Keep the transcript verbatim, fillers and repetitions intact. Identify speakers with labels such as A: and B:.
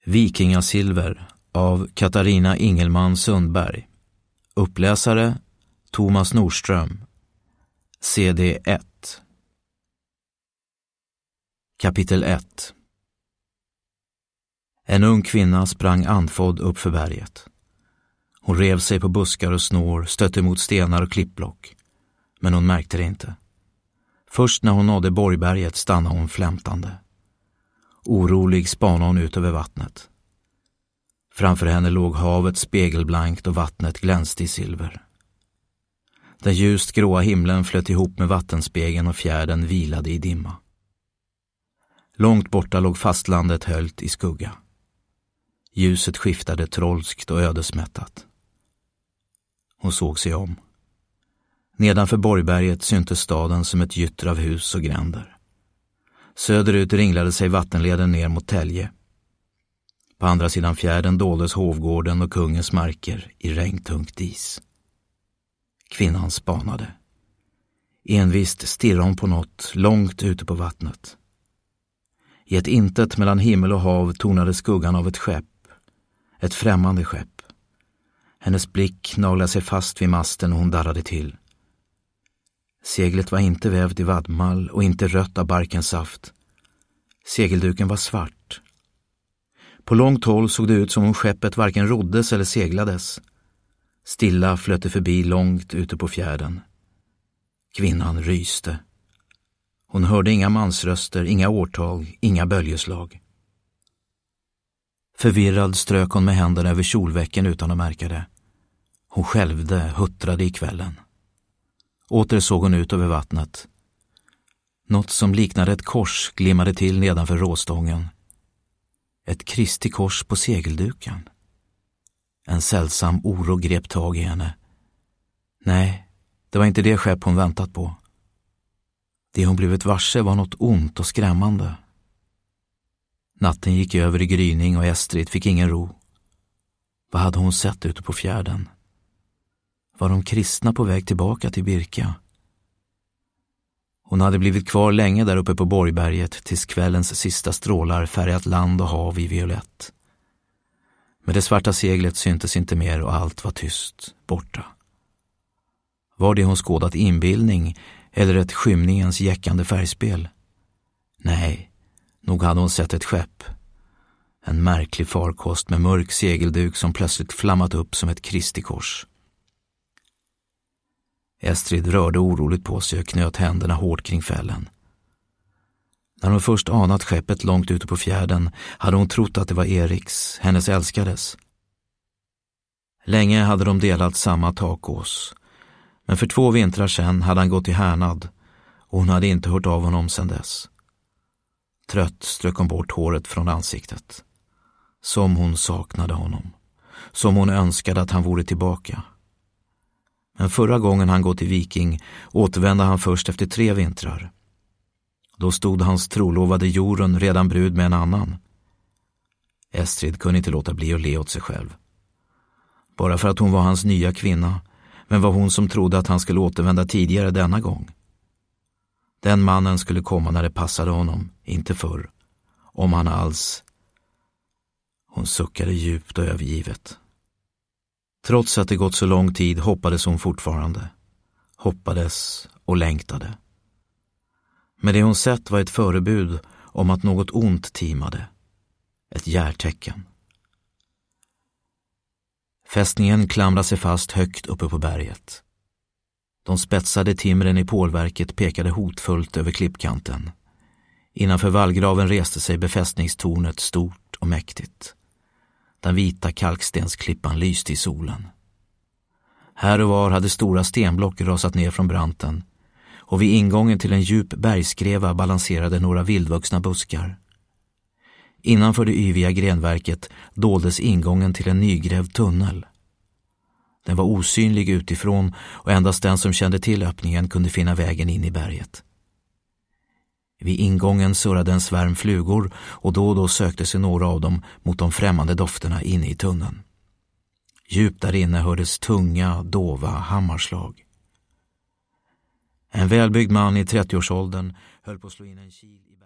A: Vikingasilver av Katarina Ingelman Sundberg. Uppläsare Thomas Nordström. C D ett. Kapitel ett. En ung kvinna sprang andfådd upp för berget. Hon rev sig på buskar och snår, stötte mot stenar och klippblock. Men hon märkte det inte. Först när hon nådde Borgberget stannade hon flämtande. Orolig spanade hon ut över vattnet. Framför henne låg havet spegelblankt och vattnet glänste i silver. Den ljust gråa himlen flöt ihop med vattenspegeln och fjärden vilade i dimma. Långt borta låg fastlandet höljt i skugga. Ljuset skiftade trolskt och ödesmättat. Hon såg sig om. Nedanför Borgberget syntes staden som ett gytter av hus och gränder. Söderut ringlade sig vattenleden ner mot Tälje. På andra sidan fjärden doldes hovgården och kungens marker i regntungt is. Kvinnan spanade. Envist stirrade hon på något långt ute på vattnet. I ett intet mellan himmel och hav tornade skuggan av ett skepp. Ett främmande skepp. Hennes blick naglade sig fast vid masten och hon darrade till. Seglet var inte vävt i vadmal och inte rött av barkens saft. Segelduken var svart. På långt håll såg det ut som om skeppet varken roddes eller seglades. Stilla flöt det förbi långt ute på fjärden. Kvinnan ryste. Hon hörde inga mansröster, inga årtal, inga böljeslag. Förvirrad strök hon med händerna över kjolväcken utan att märka det. Hon skälvde, huttrade i kvällen. Åter såg hon ut över vattnet. Något som liknade ett kors glimmade till nedanför råstången. Ett Kristi kors på segelduken. En sällsam oro grep tag i henne. Nej, det var inte det skepp hon väntat på. Det hon blivit varse var något ont och skrämmande. Natten gick över i gryning och Estrid fick ingen ro. Vad hade hon sett ute på fjärden? Var de kristna på väg tillbaka till Birka? Hon hade blivit kvar länge där uppe på Borgberget tills kvällens sista strålar färgat land och hav i violett. Men det svarta seglet syntes inte mer och allt var tyst, borta. Var det hon skådat inbildning eller ett skymningens jäckande färgspel? Nej, nog hade hon sett ett skepp. En märklig farkost med mörk segelduk som plötsligt flammat upp som ett Kristi kors. Estrid rörde oroligt på sig och knöt händerna hårt kring fällen. När hon först anat skeppet långt ute på fjärden hade hon trott att det var Eriks, hennes älskades. Länge hade de delat samma takås, men för två vintrar sedan hade han gått i härnad och hon hade inte hört av honom sedan dess. Trött strök hon bort håret från ansiktet. Som hon saknade honom. Som hon önskade att han vore tillbaka. Men förra gången han gått till Viking återvände han först efter tre vintrar. Då stod hans trolovade Jorun redan brud med en annan. Estrid kunde inte låta bli att le åt sig själv. Bara för att hon var hans nya kvinna, men var hon som trodde att han skulle återvända tidigare denna gång. Den mannen skulle komma när det passade honom, inte förr. Om han alls... Hon suckade djupt och övergivet. Trots att det gått så lång tid hoppades hon fortfarande. Hoppades och längtade. Men det hon sett var ett förebud om att något ont timade. Ett hjärtecken. Fästningen klamrade sig fast högt uppe på berget. De spetsade timren i pålverket pekade hotfullt över klippkanten. Innanför vallgraven reste sig befästningstornet stort och mäktigt. Den vita kalkstensklippan lyste i solen. Här och var hade stora stenblock rasat ner från branten och vid ingången till en djup bergskreva balanserade några vildvuxna buskar. Innanför det yviga grenverket doldes ingången till en nygrävd tunnel. Den var osynlig utifrån och endast den som kände till öppningen kunde finna vägen in i berget. Vid ingången surrade en svärm flugor och då och då sökte sig några av dem mot de främmande dofterna inne i tunneln. Djupt där inne hördes tunga, dova hammarslag. En välbyggd man i trettioårsåldern höll på att slå in en kil i